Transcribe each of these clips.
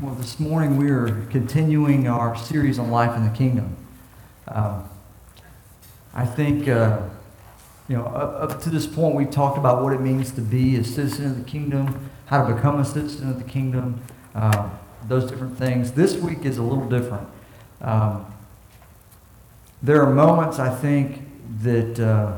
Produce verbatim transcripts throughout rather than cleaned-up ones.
Well, this morning we are continuing our series on life in the kingdom. Um, I think, uh, you know, up, up to this point we've talked about what it means to be a citizen of the kingdom, how to become a citizen of the kingdom, uh, those different things. This week is a little different. Um, there are moments, I think, that uh,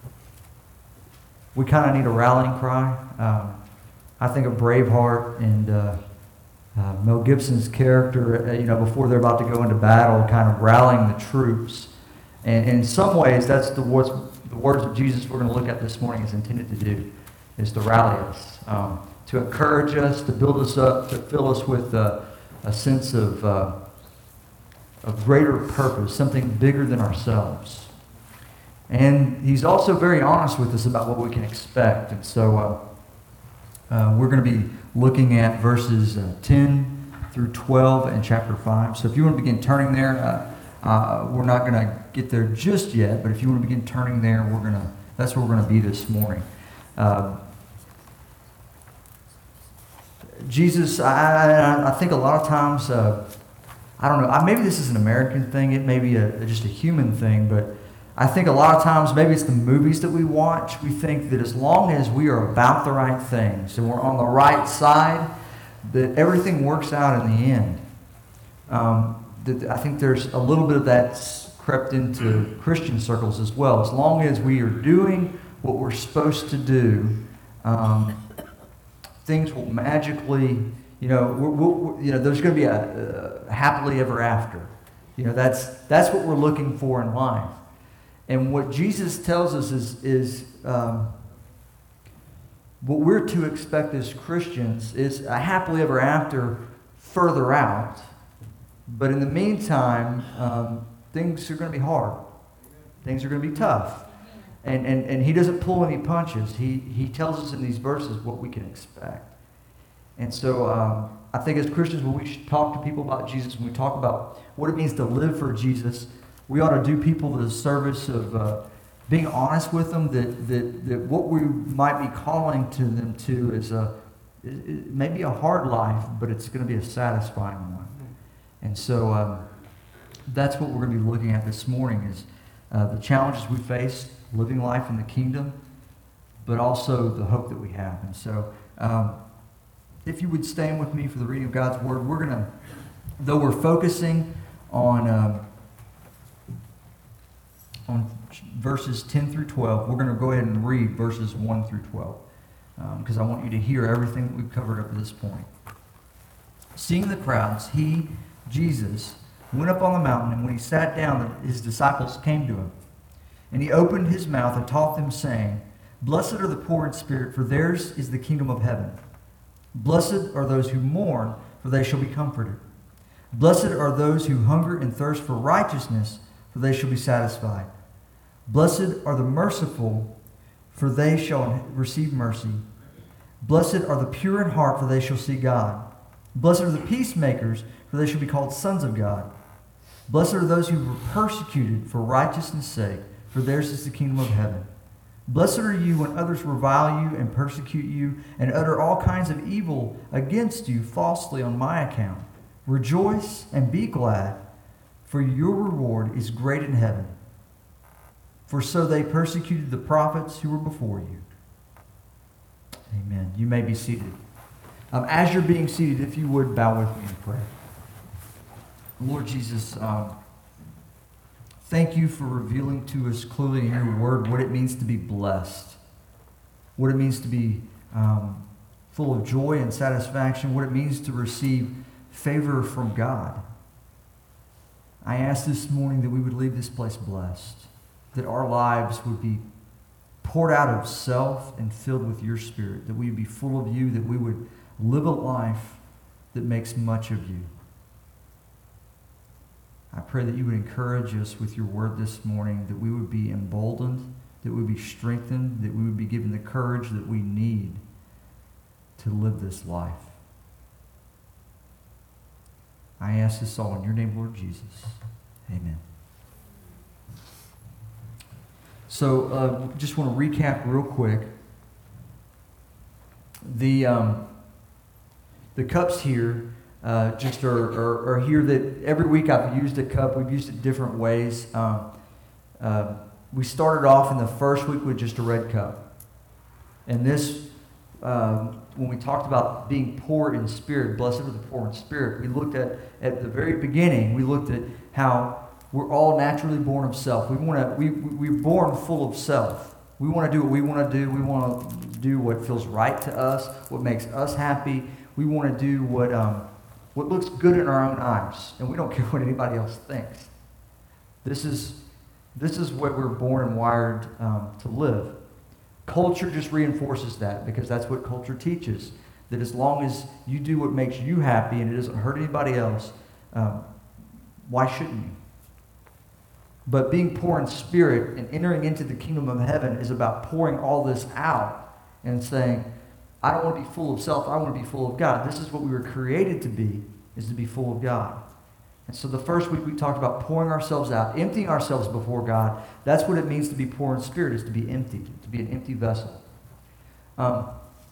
we kind of need a rallying cry. Um, I think of Braveheart and uh, uh, Mel Gibson's character, uh, you know, before they're about to go into battle, kind of rallying the troops. And, and in some ways, that's the words, the words of Jesus we're going to look at this morning is intended to do, is to rally us, um, to encourage us, to build us up, to fill us with uh, a sense of, uh, of greater purpose, something bigger than ourselves. And he's also very honest with us about what we can expect. And so uh, uh, we're going to be looking at verses uh, ten through twelve in chapter five. So if you want to begin turning there, uh, uh, we're not going to get there just yet, but if you want to begin turning there, we're going to. That's where we're going to be this morning. Uh, Jesus, I, I think a lot of times, uh, I don't know, maybe this is an American thing, it may be a, just a human thing, but I think a lot of times, maybe it's the movies that we watch, we think that as long as we are about the right things and we're on the right side, that everything works out in the end. Um, that I think there's a little bit of that crept into Christian circles as well. As long as we are doing what we're supposed to do, um, things will magically, you know, we're, we're, you know, there's going to be a, a happily ever after. You know, that's that's what we're looking for in life. And what Jesus tells us is, is um, what we're to expect as Christians is a happily ever after further out. But in the meantime, um, things are going to be hard. Things are going to be tough. And, and, and he doesn't pull any punches. He, he tells us in these verses what we can expect. And so um, I think as Christians, when we should talk to people about Jesus, when we talk about what it means to live for Jesus, we ought to do people the service of uh, being honest with them that, that, that what we might be calling to them to is a, it may be a hard life, but it's going to be a satisfying one. And so um, that's what we're going to be looking at this morning is uh, the challenges we face, living life in the kingdom, but also the hope that we have. And so um, if you would stand with me for the reading of God's Word, we're going to, though we're focusing on... Um, on verses ten through twelve, we're going to go ahead and read verses one through twelve because um, I want you to hear everything that we've covered up to this point. Seeing the crowds, he, Jesus, went up on the mountain, and when he sat down, his disciples came to him. And he opened his mouth and taught them, saying, "Blessed are the poor in spirit, for theirs is the kingdom of heaven. Blessed are those who mourn, for they shall be comforted. Blessed are those who hunger and thirst for righteousness, for they shall be satisfied. Blessed are the merciful, for they shall receive mercy. Blessed are the pure in heart, for they shall see God. Blessed are the peacemakers, for they shall be called sons of God. Blessed are those who were persecuted for righteousness' sake, for theirs is the kingdom of heaven. Blessed are you when others revile you and persecute you and utter all kinds of evil against you falsely on my account. Rejoice and be glad, for your reward is great in heaven. For so they persecuted the prophets who were before you." Amen. You may be seated. Um, as you're being seated, if you would, bow with me in prayer. Lord Jesus, um, thank you for revealing to us clearly in your word what it means to be blessed, what it means to be um, full of joy and satisfaction, what it means to receive favor from God. I ask this morning that we would leave this place blessed, that our lives would be poured out of self and filled with your Spirit, that we would be full of you, that we would live a life that makes much of you. I pray that you would encourage us with your word this morning, that we would be emboldened, that we would be strengthened, that we would be given the courage that we need to live this life. I ask this all in your name, Lord Jesus. Amen. So uh, just want to recap real quick. The um, the cups here uh, just or, or, or hear that every week I've used a cup. We've used it different ways. Um, uh, we started off in the first week with just a red cup. And this, um, when we talked about being poor in spirit, blessed are the poor in spirit, we looked at, at the very beginning, we looked at how we're all naturally born of self. We want to, we, we, we're born full of self. We want to do what we want to do. We want to do what feels right to us, what makes us happy. We want to do what, um, what looks good in our own eyes, and we don't care what anybody else thinks. This is, this is what we're born and wired um, to live. Culture just reinforces that, because that's what culture teaches, that as long as you do what makes you happy and it doesn't hurt anybody else, um, why shouldn't you? But being poor in spirit and entering into the kingdom of heaven is about pouring all this out and saying, I don't want to be full of self, I want to be full of God. This is what we were created to be, is to be full of God. And so the first week we talked about pouring ourselves out, emptying ourselves before God. That's what it means to be poor in spirit, is to be empty, to be an empty vessel. Um,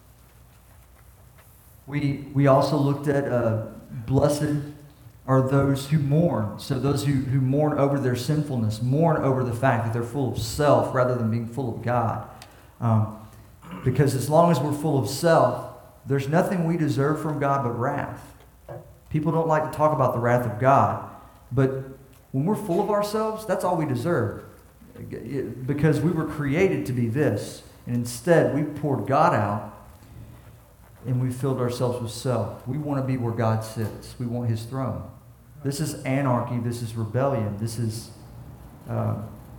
we, we also looked at uh, blessed are those who mourn. So those who, who mourn over their sinfulness, mourn over the fact that they're full of self rather than being full of God. Um, because as long as we're full of self, there's nothing we deserve from God but wrath. People don't like to talk about the wrath of God, but when we're full of ourselves, that's all we deserve. Because we were created to be this, and instead we poured God out and we filled ourselves with self. We want to be where God sits. We want his throne. This is anarchy. This is rebellion. This is uh,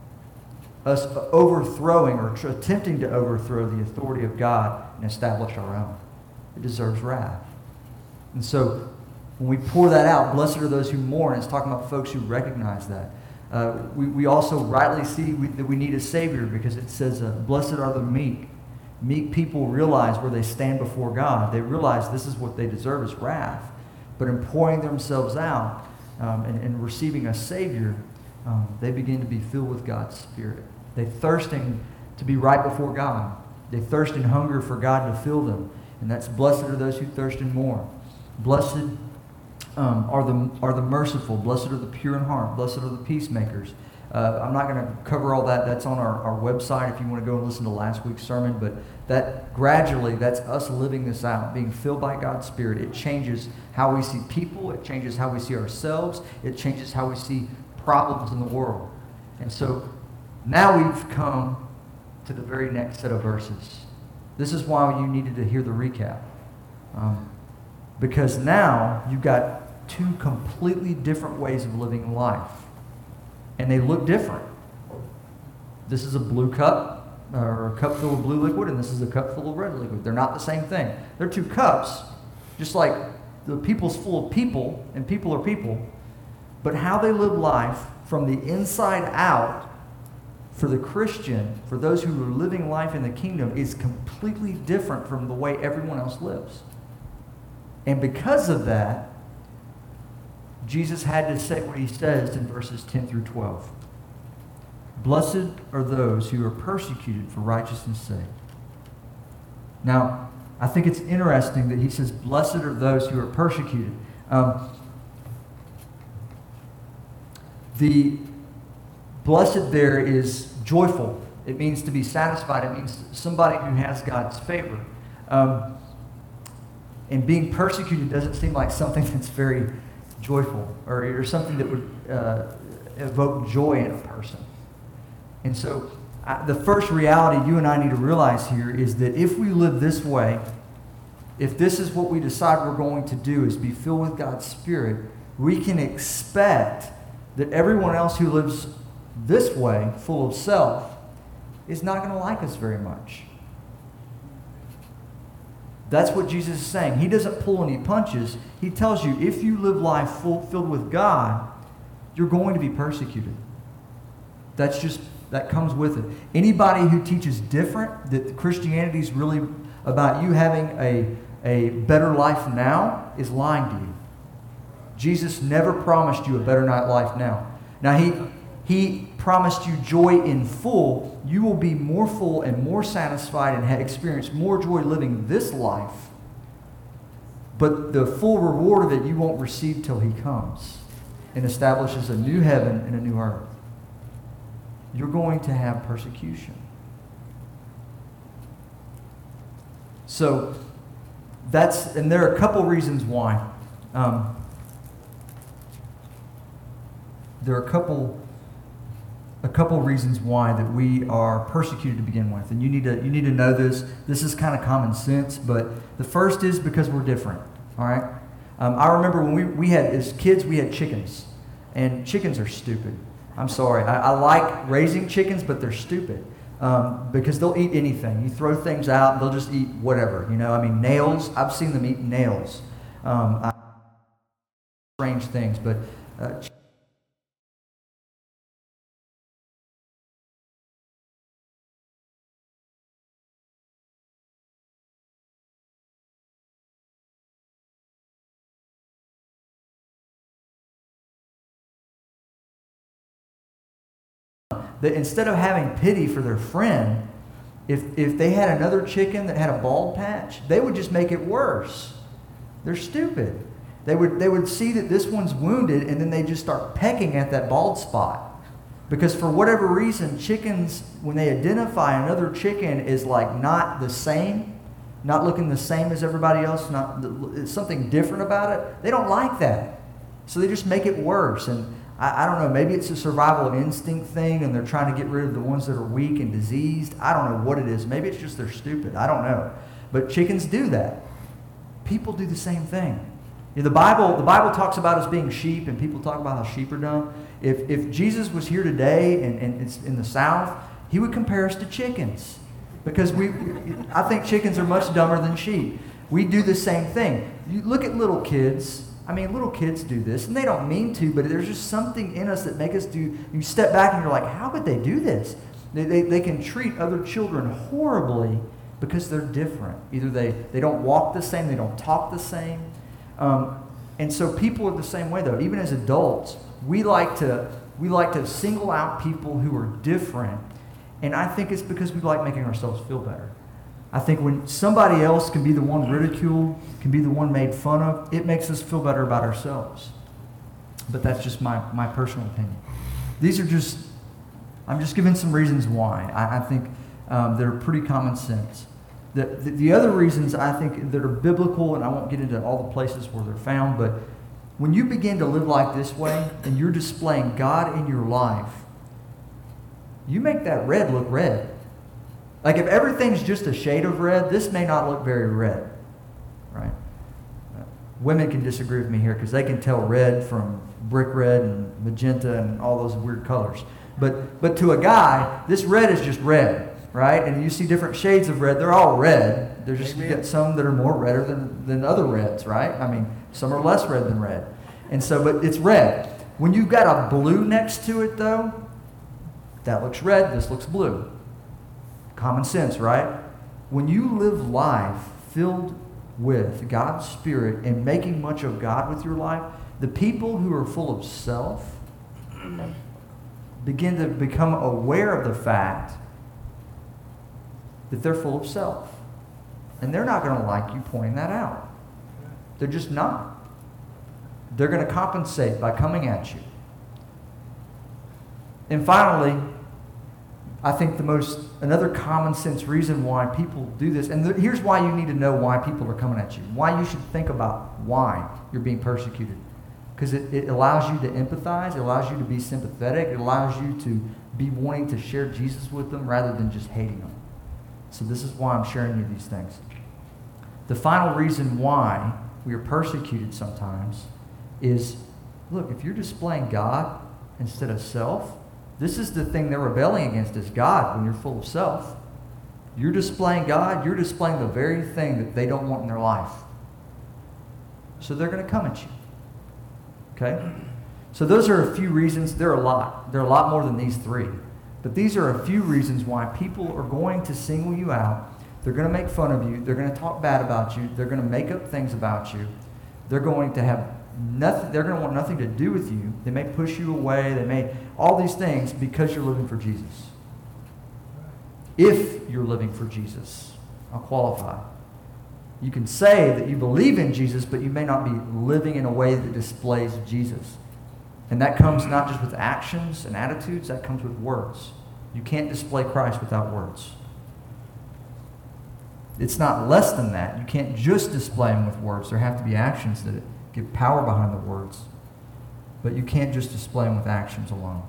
us overthrowing or tr- attempting to overthrow the authority of God and establish our own. It deserves wrath. And so when we pour that out, blessed are those who mourn. It's talking about folks who recognize that. Uh, we, we also rightly see we, that we need a Savior, because it says, uh, blessed are the meek. Meek people realize where they stand before God. They realize this is what they deserve, is wrath. But in pouring themselves out um, and, and receiving a Savior, um, they begin to be filled with God's Spirit. They thirsting to be right before God. They thirst and hunger for God to fill them. And that's blessed are those who thirst and mourn. Blessed um, are the are the merciful. Blessed are the pure in heart. Blessed are the peacemakers. Uh, I'm not going to cover all that. That's on our, our website if you want to go and listen to last week's sermon. But that gradually, that's us living this out, being filled by God's Spirit. It changes how we see people. It changes how we see ourselves. It changes how we see problems in the world. And so now we've come to the very next set of verses. This is why you needed to hear the recap. Um, because now you've got two completely different ways of living life. And they look different. This is a blue cup, or a cup filled with blue liquid, and this is a cup full of red liquid. They're not the same thing. They're two cups, just like the people's full of people, and people are people. But how they live life from the inside out, for the Christian, for those who are living life in the kingdom, is completely different from the way everyone else lives. And because of that, Jesus had to say what he says in verses ten through twelve. Blessed are those who are persecuted for righteousness' sake. Now, I think it's interesting that he says, blessed are those who are persecuted. Um, the blessed there is joyful. It means to be satisfied. It means somebody who has God's favor. Um, and being persecuted doesn't seem like something that's very joyful, or, or something that would uh, evoke joy in a person. And so uh, the first reality you and I need to realize here is that if we live this way, if this is what we decide we're going to do, is be filled with God's Spirit, we can expect that everyone else who lives this way, full of self, is not going to like us very much. That's what Jesus is saying. He doesn't pull any punches. He tells you, if you live life full, filled with God, you're going to be persecuted. That's just, that comes with it. Anybody who teaches different, that Christianity is really about you having a, a better life now, is lying to you. Jesus never promised you a better life now. Now, he, he promised you joy in full. You will be more full and more satisfied and have experienced more joy living this life. But the full reward of it you won't receive till he comes and establishes a new heaven and a new earth. You're going to have persecution. So that's, and there are a couple reasons why. Um, there are a couple, a couple reasons why that we are persecuted to begin with, and you need to you need to know this. This is kind of common sense, but the first is because we're different. All right. Um, I remember when we we had as kids we had chickens, and chickens are stupid. I'm sorry. I, I like raising chickens, but they're stupid. Um, because they'll eat anything. You throw things out, they'll just eat whatever. You know, I mean, nails. I've seen them eat nails. Um, I, strange things, but uh, that instead of having pity for their friend, if if they had another chicken that had a bald patch, they would just make it worse. They're stupid. They would they would see that this one's wounded, and then they just start pecking at that bald spot. Because for whatever reason, chickens, when they identify another chicken is like not the same, not looking the same as everybody else, not something different about it, they don't like that. So they just make it worse. And I, I don't know, maybe it's a survival instinct thing, and they're trying to get rid of the ones that are weak and diseased. I don't know what it is. Maybe it's just they're stupid. I don't know. But chickens do that. People do the same thing. You know, the Bible, the Bible talks about us being sheep, and people talk about how sheep are dumb. If if Jesus was here today and, and it's in the South, he would compare us to chickens. Because we, I think chickens are much dumber than sheep. We do the same thing. You look at little kids. I mean, little kids do this, and they don't mean to, but there's just something in us that make us do. You step back and you're like, how could they do this? They, they, they can treat other children horribly because they're different. Either they, they don't walk the same, they don't talk the same. Um, and so people are the same way, though. Even as adults, we like to we like to single out people who are different, and I think it's because we like making ourselves feel better. I think when somebody else can be the one ridiculed, can be the one made fun of, it makes us feel better about ourselves. But that's just my, my personal opinion. These are just, I'm just giving some reasons why. I, I think um, they're pretty common sense. The, the, the other reasons I think that are biblical, and I won't get into all the places where they're found, but when you begin to live like this way, and you're displaying God in your life, you make that red look red. Like if everything's just a shade of red, this may not look very red, right? Uh, women can disagree with me here because they can tell red from brick red and magenta and all those weird colors. But but to a guy, this red is just red, right? And you see different shades of red. They're all red. There's just you get some that are more redder than, than other reds, right? I mean, some are less red than red. And so, but it's red. When you've got a blue next to it, though, that looks red, this looks blue. Common sense, right? When you live life filled with God's Spirit and making much of God with your life, the people who are full of self begin to become aware of the fact that they're full of self. And they're not going to like you pointing that out. They're just not. They're going to compensate by coming at you. And finally, I think the most, another common sense reason why people do this, and th- here's why you need to know why people are coming at you, why you should think about why you're being persecuted. Because it, it allows you to empathize, it allows you to be sympathetic, it allows you to be wanting to share Jesus with them rather than just hating them. So this is why I'm sharing you these things. The final reason why we are persecuted sometimes is, look, if you're displaying God instead of self, this is the thing they're rebelling against is God when you're full of self. You're displaying God, you're displaying the very thing that they don't want in their life. So they're going to come at you. Okay? So those are a few reasons. There are a lot. There are a lot more than these three. But these are a few reasons why people are going to single you out. They're going to make fun of you. They're going to talk bad about you. They're going to make up things about you. They're going to have nothing. They're going to want nothing to do with you. They may push you away. They may all these things because you're living for Jesus. If you're living for Jesus, I'll qualify. You can say that you believe in Jesus, but you may not be living in a way that displays Jesus. And that comes not just with actions and attitudes, that comes with words. You can't display Christ without words. It's not less than that. You can't just display Him with words. There have to be actions that give power behind the words. But you can't just display Him with actions alone.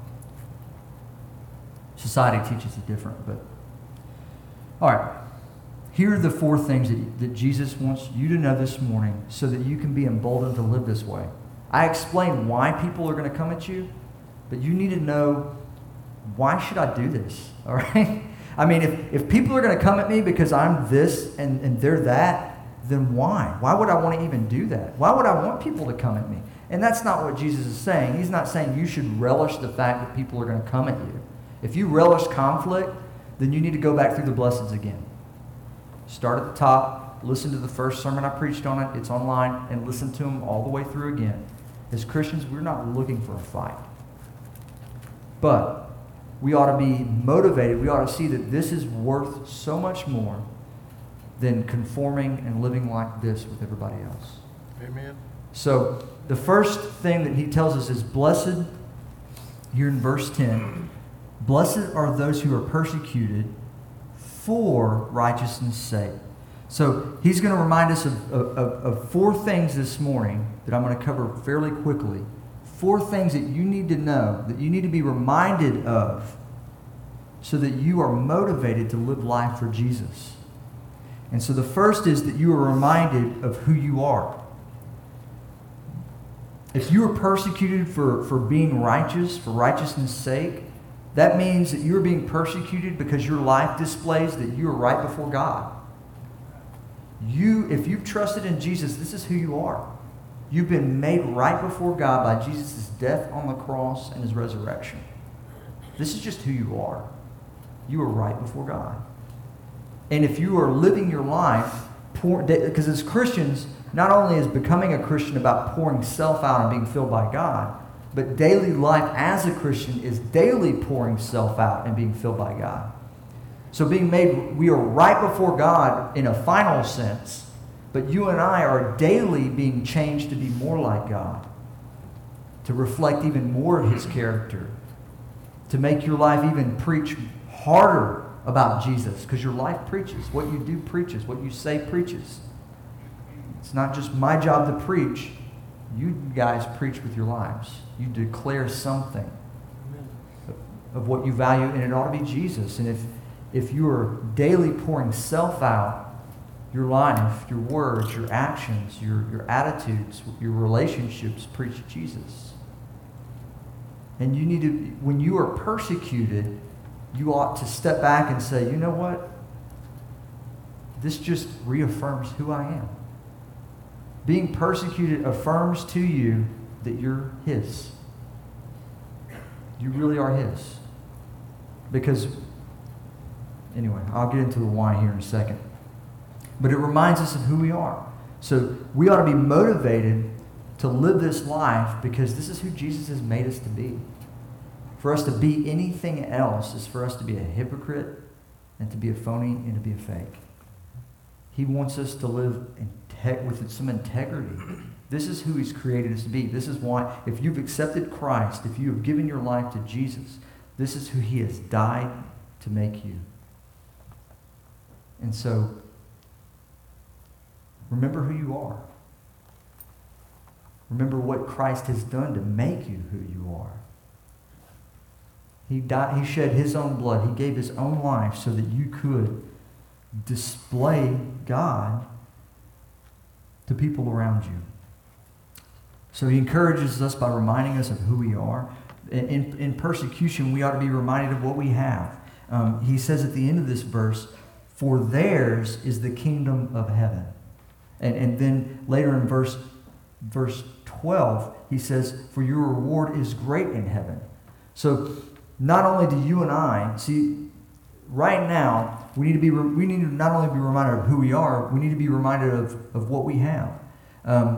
Society teaches it different, but... All right. Here are the four things that, that Jesus wants you to know this morning so that you can be emboldened to live this way. I explained why people are going to come at you, but you need to know, why should I do this? All right? I mean, if, if people are going to come at me because I'm this and, and they're that, then why? Why would I want to even do that? Why would I want people to come at me? And that's not what Jesus is saying. He's not saying you should relish the fact that people are going to come at you. If you relish conflict, then you need to go back through the blessings again. Start at the top, listen to the first sermon I preached on it, it's online, and listen to them all the way through again. As Christians, we're not looking for a fight. But we ought to be motivated. We ought to see that this is worth so much more than conforming and living like this with everybody else. Amen. So the first thing that he tells us is blessed, here in verse ten, blessed are those who are persecuted for righteousness' sake. So he's going to remind us of, of, of four things this morning that I'm going to cover fairly quickly. Four things that you need to know, that you need to be reminded of, so that you are motivated to live life for Jesus. And so the first is that you are reminded of who you are. If you are persecuted for, for being righteous, for righteousness' sake, that means that you're being persecuted because your life displays that you are right before God. You, if you've trusted in Jesus, this is who you are. You've been made right before God by Jesus' death on the cross and His resurrection. This is just who you are. You are right before God. And if you are living your life, because as Christians, not only is becoming a Christian about pouring self out and being filled by God, but daily life as a Christian is daily pouring self out and being filled by God. So being made, we are right before God in a final sense, but you and I are daily being changed to be more like God, to reflect even more of His character, to make your life even preach harder about Jesus, because your life preaches. What you do preaches. What you say preaches. It's not just my job to preach. You guys preach with your lives. You declare something of what you value, and it ought to be Jesus. And if, if you are daily pouring self out, your life, your words, your actions, your, your attitudes, your relationships preach Jesus. And you need to, when you are persecuted, you ought to step back and say, you know what? This just reaffirms who I am. Being persecuted affirms to you that you're His. You really are His. Because, anyway, I'll get into the why here in a second. But it reminds us of who we are. So we ought to be motivated to live this life because this is who Jesus has made us to be. For us to be anything else is for us to be a hypocrite and to be a phony and to be a fake. He wants us to live in te- with some integrity. This is who He's created us to be. This is why, if you've accepted Christ, if you have given your life to Jesus, this is who He has died to make you. And so, remember who you are. Remember what Christ has done to make you who you are. He died, He shed His own blood. He gave His own life so that you could display God to people around you. So He encourages us by reminding us of who we are. In, in, in persecution, we ought to be reminded of what we have. Um, he says at the end of this verse, for theirs is the kingdom of heaven. And, and then later in verse, verse twelve, he says, for your reward is great in heaven. So not only do you and I, see, right now, we need to be we need to not only be reminded of who we are, we need to be reminded of, of what we have. Um,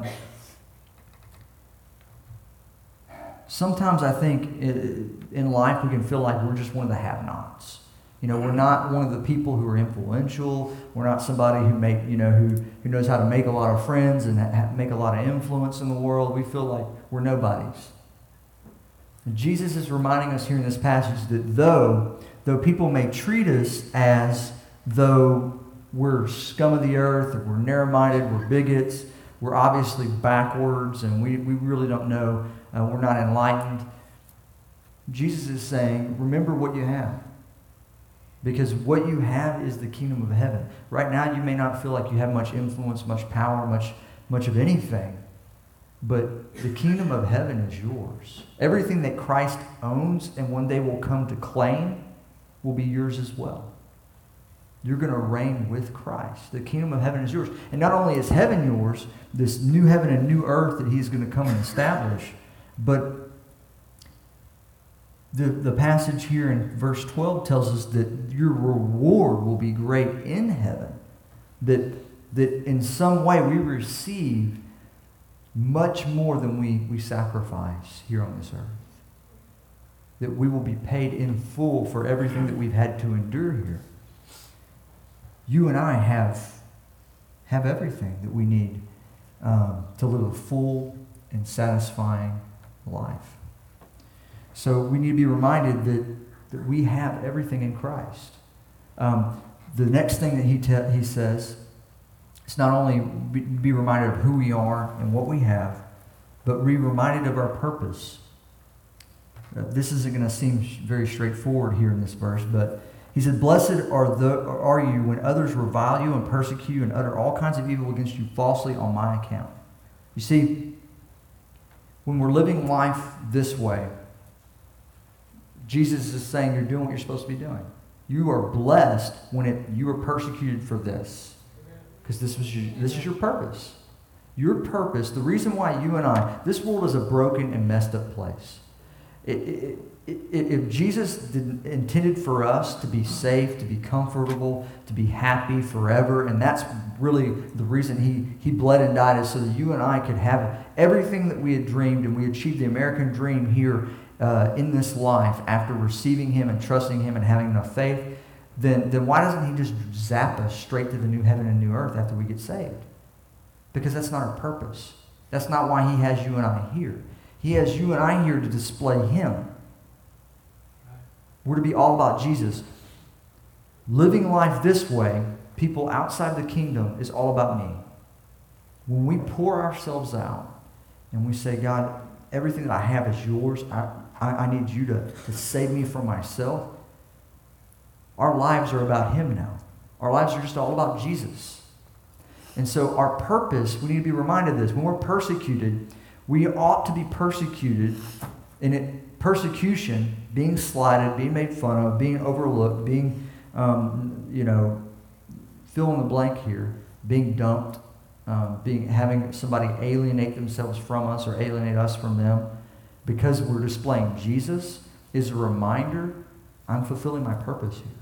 sometimes I think in life we can feel like we're just one of the have-nots. You know, we're not one of the people who are influential. We're not somebody who make, you know, who, who knows how to make a lot of friends and ha- make a lot of influence in the world. We feel like we're nobodies. And Jesus is reminding us here in this passage that though, though people may treat us as though we're scum of the earth, or we're narrow-minded, we're bigots, we're obviously backwards, and we, we really don't know, uh, we're not enlightened, Jesus is saying, remember what you have. Because what you have is the kingdom of heaven. Right now, you may not feel like you have much influence, much power, much, much of anything. But the kingdom of heaven is yours. Everything that Christ owns and one day will come to claim will be yours as well. You're going to reign with Christ. The kingdom of heaven is yours. And not only is heaven yours, this new heaven and new earth that he's going to come and establish, but The, the passage here in verse twelve tells us that your reward will be great in heaven. That, that in some way we receive much more than we, we sacrifice here on this earth. That we will be paid in full for everything that we've had to endure here. You and I have, have everything that we need um, to live a full and satisfying life. So we need to be reminded that, that we have everything in Christ. Um, the next thing that he te- he says is not only be, be reminded of who we are and what we have, but be reminded of our purpose. Uh, this isn't going to seem very straightforward here in this verse, but he said, "Blessed are the are you when others revile you and persecute you and utter all kinds of evil against you falsely on my account." You see, when we're living life this way, Jesus is saying you're doing what you're supposed to be doing. You are blessed when it, you are persecuted for this. Because this was your, this is your purpose. Your purpose, the reason why you and I, this world is a broken and messed up place. It, it, it, it, if Jesus didn't, intended for us to be safe, to be comfortable, to be happy forever, and that's really the reason he, he bled and died, is so that you and I could have everything that we had dreamed, and we achieved the American dream here Uh, in this life after receiving him and trusting him and having enough faith, then, then why doesn't he just zap us straight to the new heaven and new earth after we get saved? Because that's not our purpose. That's not why he has you and I here. He has you and I here to display him. We're to be all about Jesus. Living life this way, people outside the kingdom, is all about me. When we pour ourselves out and we say, God, everything that I have is yours. I, I, I need you to, to save me from myself. Our lives are about him now. Our lives are just all about Jesus. And so our purpose, we need to be reminded of this. When we're persecuted, we ought to be persecuted. And it, persecution, being slighted, being made fun of, being overlooked, being, um, you know, fill in the blank here, being dumped, Um, being having somebody alienate themselves from us or alienate us from them because we're displaying Jesus is a reminder I'm fulfilling my purpose here.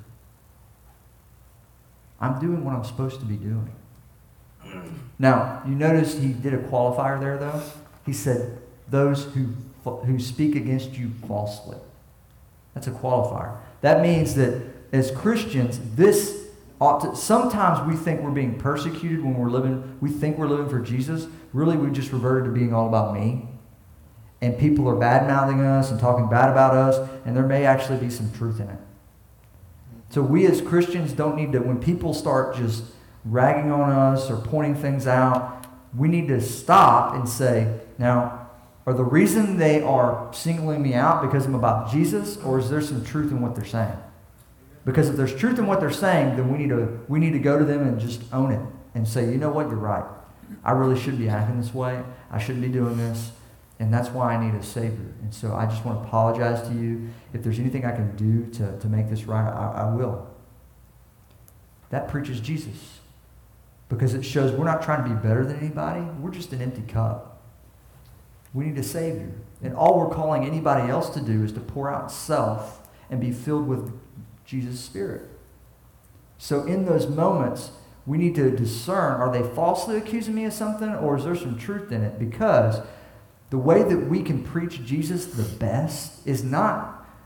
I'm doing what I'm supposed to be doing. Now, you notice he did a qualifier there, though. He said, those who, who speak against you falsely. That's a qualifier. That means that as Christians, this ought to, sometimes we think we're being persecuted when we're living, we think we're living for Jesus. Really, we just reverted to being all about me. And people are bad-mouthing us and talking bad about us, and there may actually be some truth in it. So we as Christians don't need to, when people start just ragging on us or pointing things out, we need to stop and say, now, are the reason they are singling me out because I'm about Jesus, or is there some truth in what they're saying? Because if there's truth in what they're saying, then we need to we need to go to them and just own it and say, you know what, you're right. I really shouldn't be acting this way. I shouldn't be doing this. And that's why I need a Savior. And so I just want to apologize to you. If there's anything I can do to, to make this right, I, I will. That preaches Jesus. Because it shows we're not trying to be better than anybody. We're just an empty cup. We need a Savior. And all we're calling anybody else to do is to pour out self and be filled with Jesus' Spirit. So in those moments, we need to discern, are they falsely accusing me of something, or is there some truth in it? Because the way that we can preach Jesus the best is not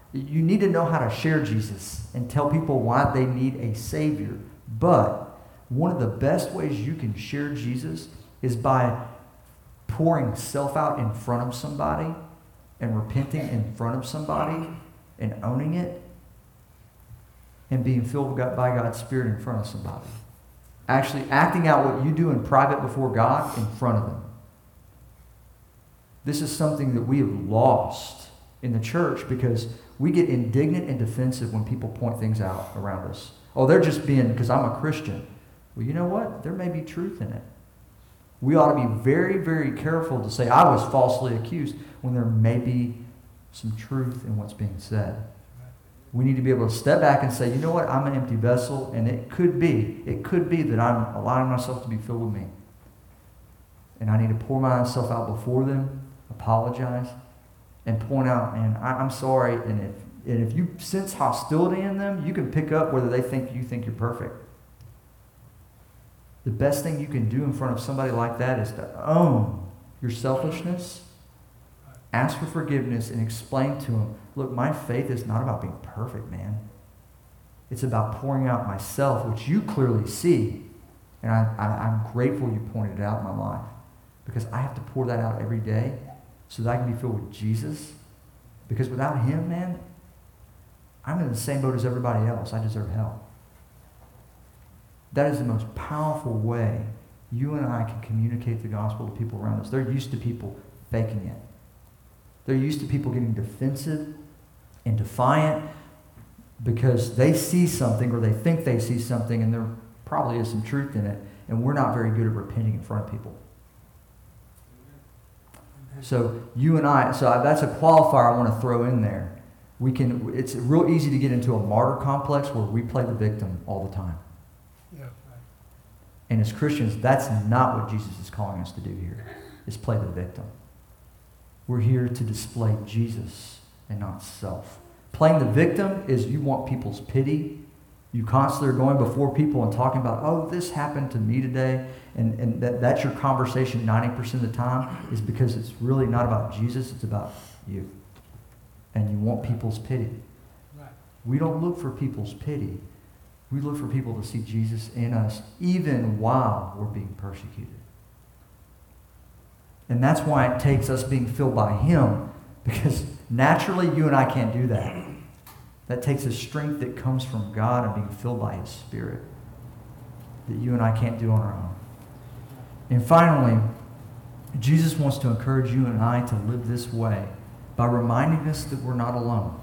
You need to know how to share Jesus and tell people why they need a Savior. But one of the best ways you can share Jesus is by pouring self out in front of somebody and repenting in front of somebody and owning it and being filled by God's Spirit in front of somebody. Actually acting out what you do in private before God in front of them. This is something that we have lost in the church because we get indignant and defensive when people point things out around us. Oh, they're just being, because I'm a Christian. Well, you know what? There may be truth in it. We ought to be very, very careful to say, I was falsely accused, when there may be some truth in what's being said. We need to be able to step back and say, you know what? I'm an empty vessel, and it could be, it could be that I'm allowing myself to be filled with me. And I need to pour myself out before them, apologize, and point out, and I, I'm sorry, and if, and if you sense hostility in them, you can pick up whether they think you think you're perfect. The best thing you can do in front of somebody like that is to own your selfishness, ask for forgiveness, and explain to them, look, my faith is not about being perfect, man. It's about pouring out myself, which you clearly see. And I, I, I'm grateful you pointed it out in my life, because I have to pour that out every day so that I can be filled with Jesus. Because without him, man, I'm in the same boat as everybody else. I deserve hell. That is the most powerful way you and I can communicate the gospel to people around us. They're used to people faking it. They're used to people getting defensive and defiant because they see something or they think they see something, and there probably is some truth in it, and we're not very good at repenting in front of people. So you and I, so that's a qualifier I want to throw in there. We can. It's real easy to get into a martyr complex where we play the victim all the time. Yeah. And as Christians, that's not what Jesus is calling us to do here, is play the victim. We're here to display Jesus and not self. Playing the victim is you want people's pity. You constantly are going before people and talking about, oh, this happened to me today. And, and that, that's your conversation ninety percent of the time, is because it's really not about Jesus, it's about you. And you want people's pity. Right. We don't look for people's pity. We look for people to see Jesus in us even while we're being persecuted. And that's why it takes us being filled by him, because naturally you and I can't do that. That takes a strength that comes from God and being filled by his Spirit that you and I can't do on our own. And finally, Jesus wants to encourage you and I to live this way by reminding us that we're not alone.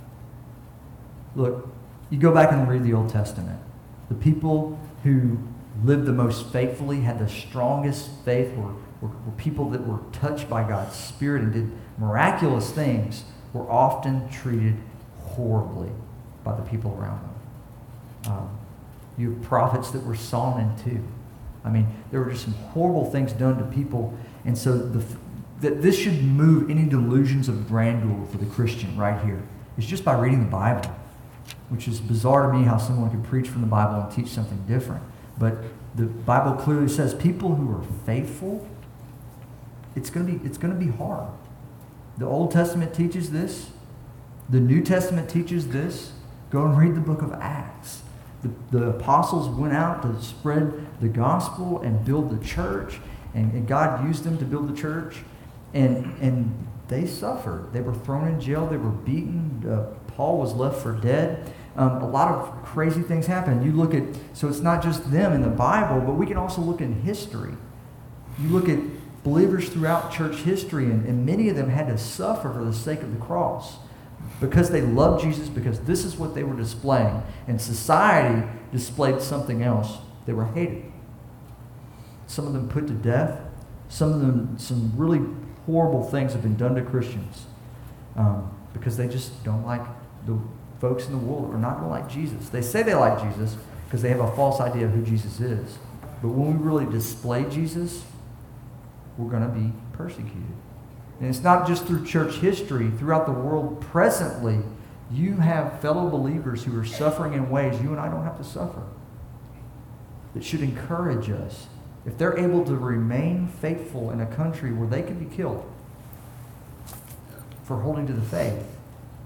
Look, you go back and read the Old Testament. The people who lived the most faithfully, had the strongest faith, were, were, were people that were touched by God's Spirit and did miraculous things, were often treated horribly by the people around them. Um, you have prophets that were sawn in two. I mean, there were just some horrible things done to people. And so the, that this should move any delusions of grandeur for the Christian right here. It's just by reading the Bible, which is bizarre to me how someone could preach from the Bible and teach something different. But the Bible clearly says people who are faithful, it's going to be it's going to be hard. The Old Testament teaches this. The New Testament teaches this. Go and read the book of Acts. The, the apostles went out to spread the gospel and build the church, and, and God used them to build the church, and and they suffered. They were thrown in jail. They were beaten. Uh, Paul was left for dead. Um, a lot of crazy things happened. You look at, so it's not just them in the Bible, but we can also look in history. You look at believers throughout church history, and, and many of them had to suffer for the sake of the cross because they loved Jesus, because this is what they were displaying. And society displayed something else. They were hated. Some of them put to death. Some of them, some really horrible things have been done to Christians um, because they just don't like the folks in the world are not going to like Jesus. They say they like Jesus because they have a false idea of who Jesus is. But when we really display Jesus, we're going to be persecuted. And it's not just through church history. Throughout the world presently, you have fellow believers who are suffering in ways you and I don't have to suffer. It should encourage us. If they're able to remain faithful in a country where they could be killed for holding to the faith,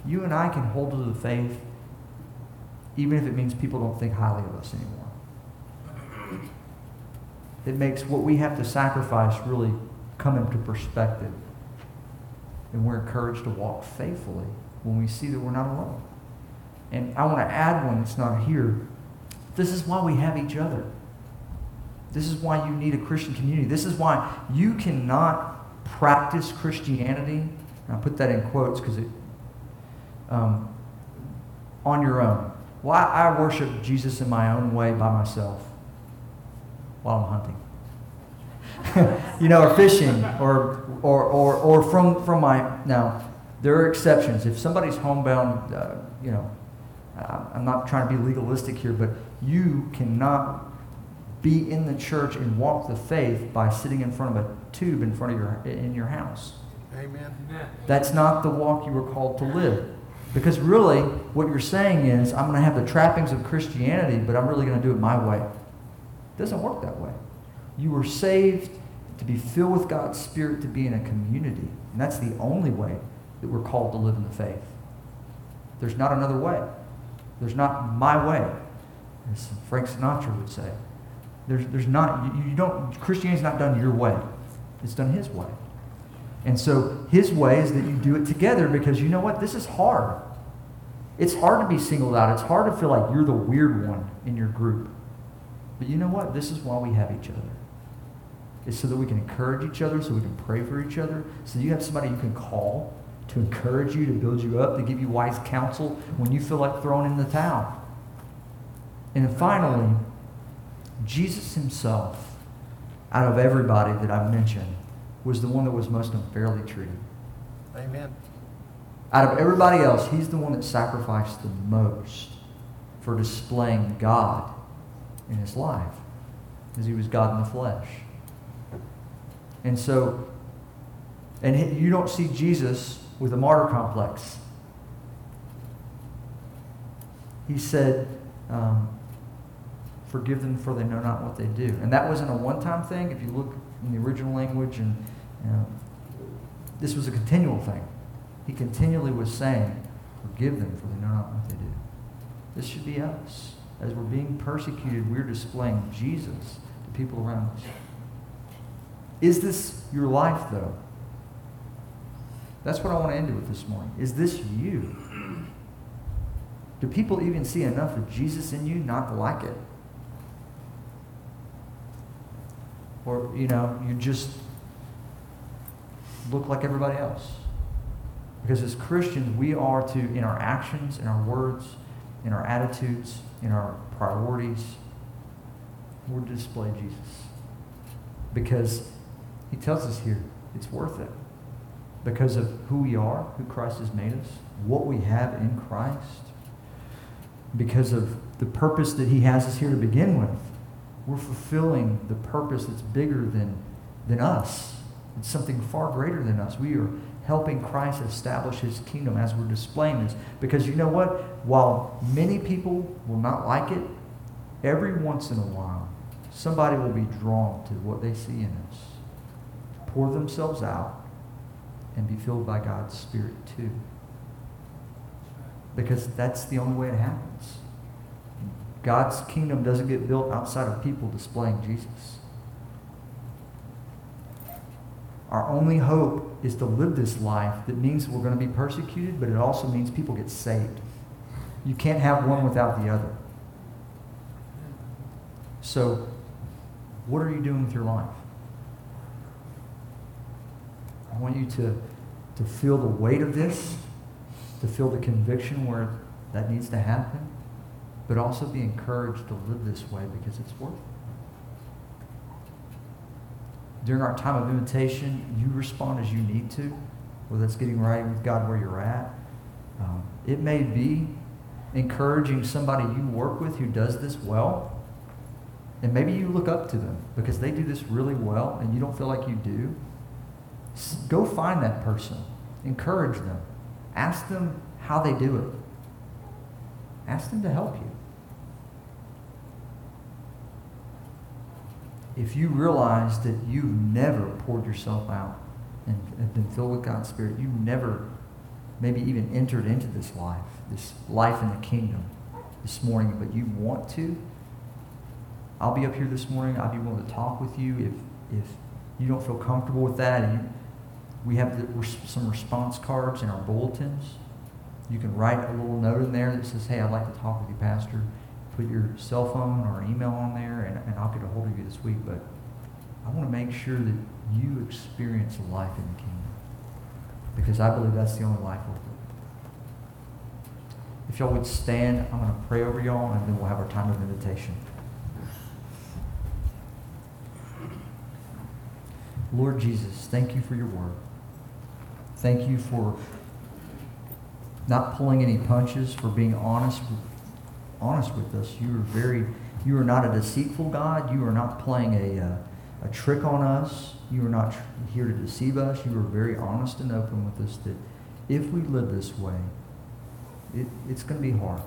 you and I can hold to the faith even if it means people don't think highly of us anymore. It makes what we have to sacrifice really come into perspective. And we're encouraged to walk faithfully when we see that we're not alone. And I want to add one that's not here. This is why we have each other. This is why you need a Christian community. This is why you cannot practice Christianity, and I put that in quotes because it, um, on your own. Well, I, I worship Jesus in my own way by myself while I'm hunting. you know, or fishing, or or or, or from, from my, now, there are exceptions. If somebody's homebound, uh, you know, I'm not trying to be legalistic here, but you cannot be in the church and walk the faith by sitting in front of a tube in front of your in your house. Amen. That's not the walk you were called to live. Because really, what you're saying is, I'm going to have the trappings of Christianity, but I'm really going to do it my way. It doesn't work that way. You were saved to be filled with God's Spirit, to be in a community. And that's the only way that we're called to live in the faith. There's not another way. There's not my way, as Frank Sinatra would say. There's, there's not, you, you don't, Christianity's not done your way. It's done His way. And so His way is that you do it together, because you know what? This is hard. It's hard to be singled out. It's hard to feel like you're the weird one in your group. But you know what? This is why we have each other. It's so that we can encourage each other, so we can pray for each other, so you have somebody you can call to encourage you, to build you up, to give you wise counsel when you feel like throwing in the towel. And then finally, Jesus Himself, out of everybody that I've mentioned, was the one that was most unfairly treated. Amen. Out of everybody else, He's the one that sacrificed the most for displaying God in His life, because He was God in the flesh. And so, and he, you don't see Jesus with a martyr complex. He said, um, forgive them, for they know not what they do. And that wasn't a one-time thing. If you look in the original language, and you know, this was a continual thing. He continually was saying, forgive them, for they know not what they do. This should be us. As we're being persecuted, we're displaying Jesus to people around us. Is this your life, though? That's what I want to end with this morning. Is this you? Do people even see enough of Jesus in you not to like it? Or, you know, you just look like everybody else? Because as Christians, we are to, in our actions, in our words, in our attitudes, in our priorities, we're to display Jesus. Because He tells us here, it's worth it. Because of who we are, who Christ has made us, what we have in Christ, because of the purpose that He has us here to begin with. We're fulfilling the purpose that's bigger than, than us. It's something far greater than us. We are helping Christ establish His kingdom as we're displaying this. Because you know what? While many people will not like it, every once in a while, somebody will be drawn to what they see in us, pour themselves out, and be filled by God's Spirit too. Because that's the only way it happens. God's kingdom doesn't get built outside of people displaying Jesus. Our only hope is to live this life that means we're going to be persecuted, but it also means people get saved. You can't have one without the other. So, what are you doing with your life? I want you to, to feel the weight of this, to feel the conviction where that needs to happen, but also be encouraged to live this way because it's worth it. During our time of invitation, you respond as you need to, whether that's getting right with God where you're at. Um, it may be encouraging somebody you work with who does this well, and maybe you look up to them because they do this really well and you don't feel like you do. Go find that person. Encourage them. Ask them how they do it. Ask them to help you. If you realize that you've never poured yourself out and have been filled with God's Spirit, you've never maybe even entered into this life, this life in the kingdom this morning, but you want to, I'll be up here this morning. I'll be willing to talk with you. If if you don't feel comfortable with that, and you, we have the, some response cards in our bulletins. You can write a little note in there that says, hey, I'd like to talk with you, Pastor. Put your cell phone or an email on there, and, and I'll get a hold of you this week. But I want to make sure that you experience a life in the kingdom, because I believe that's the only life worth living. If y'all would stand, I'm going to pray over y'all, and then we'll have our time of invitation. Lord Jesus, thank you for your word. Thank you for not pulling any punches, for being honest, honest with us. You are very, you are not a deceitful God. You are not playing a, uh, a trick on us. You are not tr- here to deceive us. You are very honest and open with us that if we live this way, it, it's going to be hard.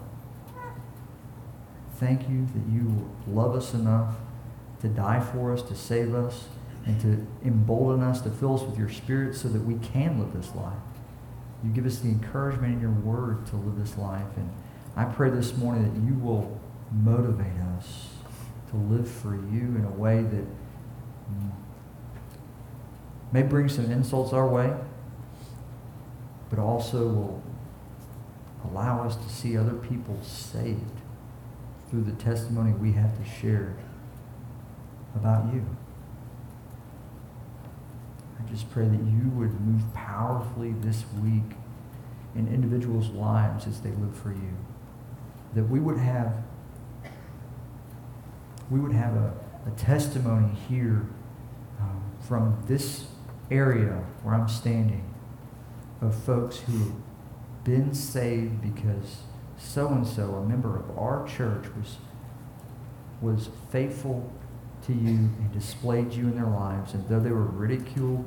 Thank you that you love us enough to die for us, to save us, and to embolden us, to fill us with your Spirit so that we can live this life. You give us the encouragement in your word to live this life. And I pray this morning that you will motivate us to live for you in a way that may bring some insults our way, but also will allow us to see other people saved through the testimony we have to share about you. I just pray that you would move powerfully this week in individuals' lives as they live for you. That we would have we would have a, a testimony here um, from this area where I'm standing of folks who have been saved because so-and-so, a member of our church, was was faithful to you and displayed you in their lives, and though they were ridiculed,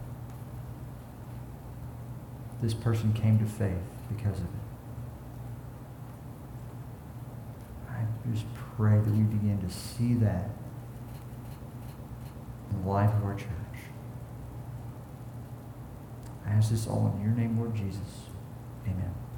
this person came to faith because of it. I just pray that we begin to see that in the life of our church. I ask this all in your name, Lord Jesus. Amen.